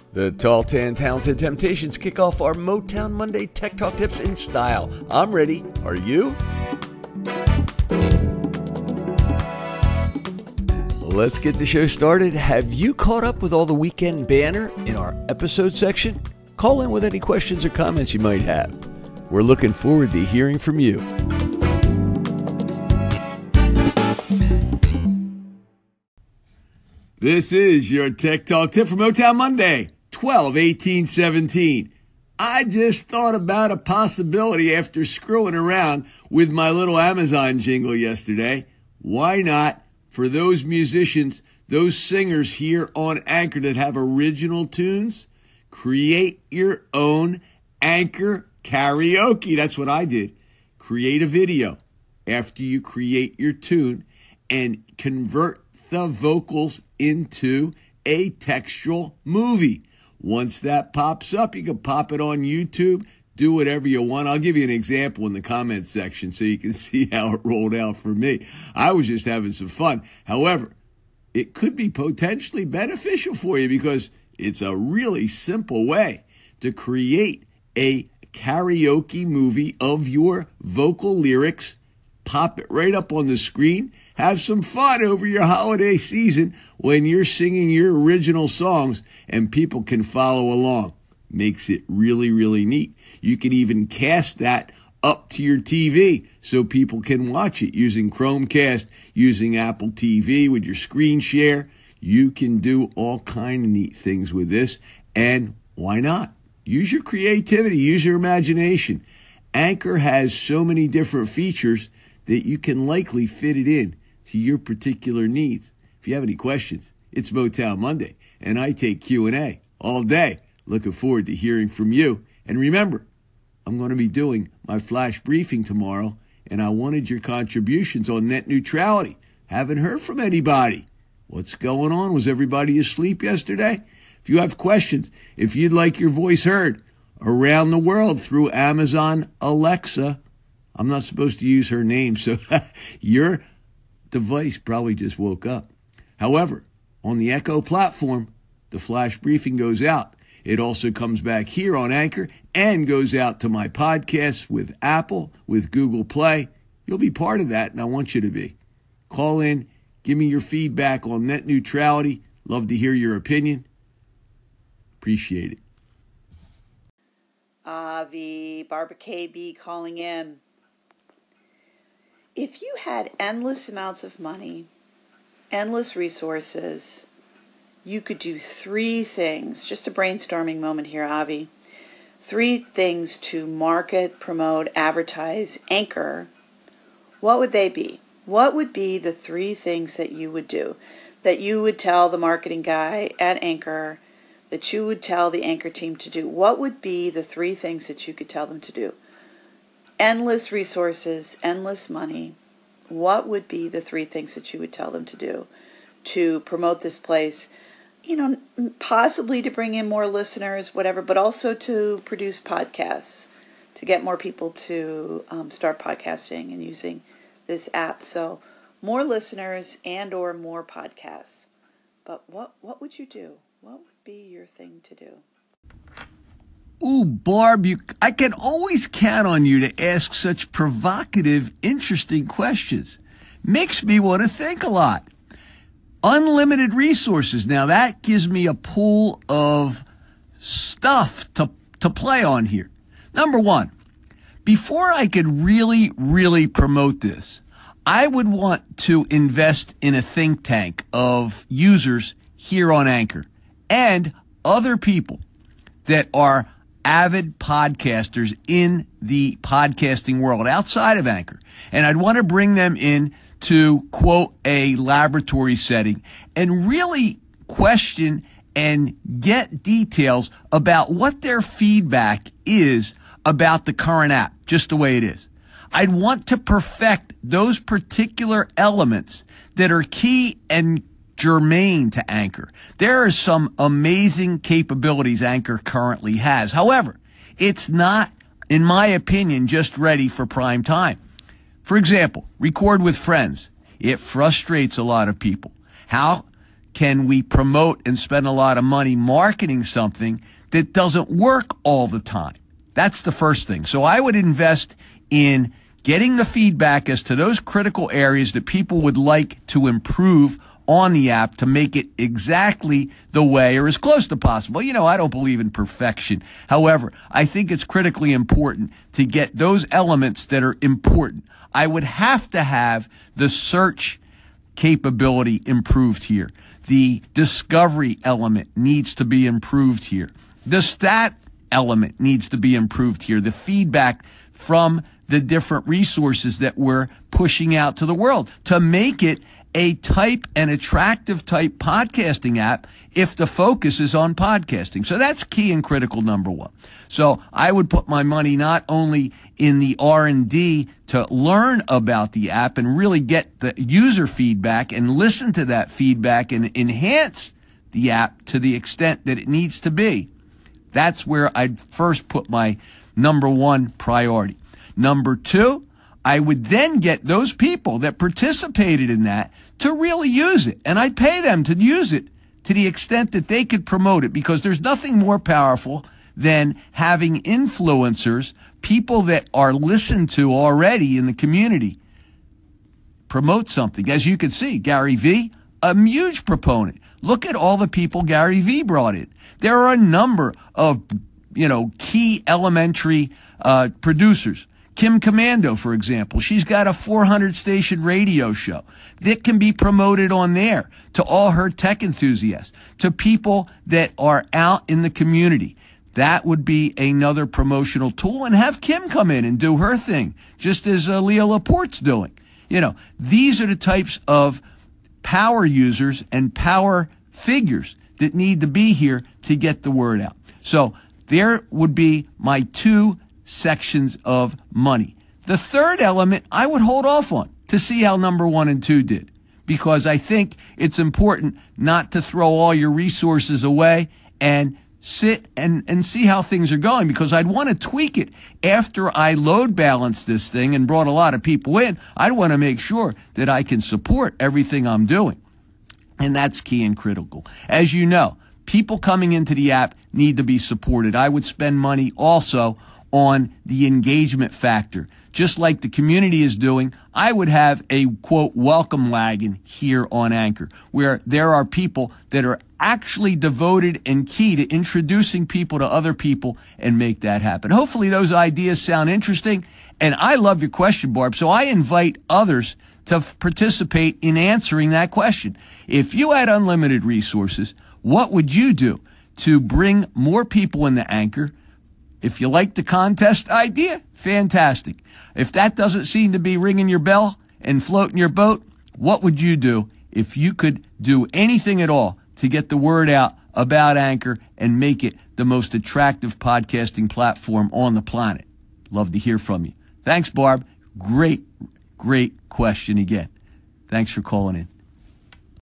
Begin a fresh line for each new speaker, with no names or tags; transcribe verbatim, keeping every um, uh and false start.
The Tall Tan Talented Temptations kick off our Motown Monday Tech Talk Tips in style. I'm ready. Are you? Let's get the show started. Have you caught up with all the weekend banner in our episode section? Call in with any questions or comments you might have. We're looking forward to hearing from you. This is your Tech Talk Tip for Motown Monday, twelve eighteen seventeen. I just thought about a possibility after screwing around with my little Amazon jingle yesterday. Why not, for those musicians, those singers here on Anchor that have original tunes, create your own Anchor karaoke. That's what I did. Create a video after you create your tune and convert the vocals into a textual movie. Once that pops up, you can pop it on YouTube, do whatever you want. I'll give you an example in the comments section so you can see how it rolled out for me. I was just having some fun. However, it could be potentially beneficial for you because it's a really simple way to create a karaoke movie of your vocal lyrics. Pop it right up on the screen. Have some fun over your holiday season when you're singing your original songs and people can follow along. Makes it really, really neat. You can even cast that up to your T V so people can watch it using Chromecast, using Apple T V with your screen share. You can do all kind of neat things with this. And why not? Use your creativity, use your imagination. Anchor has so many different features that you can likely fit it in to your particular needs. If you have any questions, it's Motown Monday, and I take Q and A all day. Looking forward to hearing from you. And remember, I'm going to be doing my flash briefing tomorrow, and I wanted your contributions on net neutrality. Haven't heard from anybody. What's going on? Was everybody asleep yesterday? If you have questions, if you'd like your voice heard around the world through Amazon Alexa, I'm not supposed to use her name, so your device probably just woke up. However, on the Echo platform, the flash briefing goes out. It also comes back here on Anchor and goes out to my podcasts with Apple, with Google Play. You'll be part of that, and I want you to be. Call in, give me your feedback on net neutrality. Love to hear your opinion. Appreciate it.
Avi, Barbara K B calling in. If you had endless amounts of money, endless resources, you could do three things. Just a brainstorming moment here, Avi. Three things to market, promote, advertise, Anchor. What would they be? What would be the three things that you would do? That you would tell the marketing guy at Anchor, that you would tell the Anchor team to do? What would be the three things that you could tell them to do? Endless resources, endless money. What would be the three things that you would tell them to do to promote this place? You know, possibly to bring in more listeners, whatever, but also to produce podcasts, to get more people to um, start podcasting and using this app. So more listeners and or more podcasts. But what, what would you do? What would be your thing to do?
Ooh, Barb, you, I can always count on you to ask such provocative, interesting questions. Makes me want to think a lot. Unlimited resources. Now, that gives me a pool of stuff to, to play on here. Number one, before I could really, really promote this, I would want to invest in a think tank of users here on Anchor and other people that are avid podcasters in the podcasting world outside of Anchor. And I'd want to bring them in to, quote, a laboratory setting and really question and get details about what their feedback is about the current app, just the way it is. I'd want to perfect those particular elements that are key and germane to Anchor. There are some amazing capabilities Anchor currently has. However, it's not, in my opinion, just ready for prime time. For example, record with friends. It frustrates a lot of people. How can we promote and spend a lot of money marketing something that doesn't work all the time? That's the first thing. So I would invest in getting the feedback as to those critical areas that people would like to improve on the app to make it exactly the way or as close to possible. You know, I don't believe in perfection. However, I think it's critically important to get those elements that are important. I would have to have the search capability improved here. The discovery element needs to be improved here. The stat element needs to be improved here. The feedback from the different resources that we're pushing out to the world to make it a type, an attractive type podcasting app if the focus is on podcasting. So that's key and critical, number one. So I would put my money not only in the R and D to learn about the app and really get the user feedback and listen to that feedback and enhance the app to the extent that it needs to be. That's where I'd first put my number one priority. Number two, I would then get those people that participated in that to really use it. And I'd pay them to use it to the extent that they could promote it, because there's nothing more powerful than having influencers, people that are listened to already in the community, promote something. As you can see, Gary Vee, a huge proponent. Look at all the people Gary Vee brought in. There are a number of, you know, key elementary uh, producers. Kim Commando, for example, she's got a four hundred station radio show that can be promoted on there to all her tech enthusiasts, to people that are out in the community. That would be another promotional tool, and have Kim come in and do her thing, just as uh, Leo Laporte's doing. You know, these are the types of power users and power figures that need to be here to get the word out. So there would be my two sections of money. The third element I would hold off on to see how number one and two did, because I think it's important not to throw all your resources away and sit and, and see how things are going, because I'd want to tweak it after I load balance this thing and brought a lot of people in. I'd want to make sure that I can support everything I'm doing. And that's key and critical. As you know, people coming into the app need to be supported. I would spend money also on the engagement factor. Just like the community is doing, I would have a, quote, welcome wagon here on Anchor, where there are people that are actually devoted and key to introducing people to other people and make that happen. Hopefully those ideas sound interesting. And I love your question, Barb, so I invite others to f- participate in answering that question. If you had unlimited resources, what would you do to bring more people into Anchor? If you like the contest idea, fantastic. If that doesn't seem to be ringing your bell and floating your boat, what would you do if you could do anything at all to get the word out about Anchor and make it the most attractive podcasting platform on the planet? Love to hear from you. Thanks, Barb. Great, great question again. Thanks for calling in.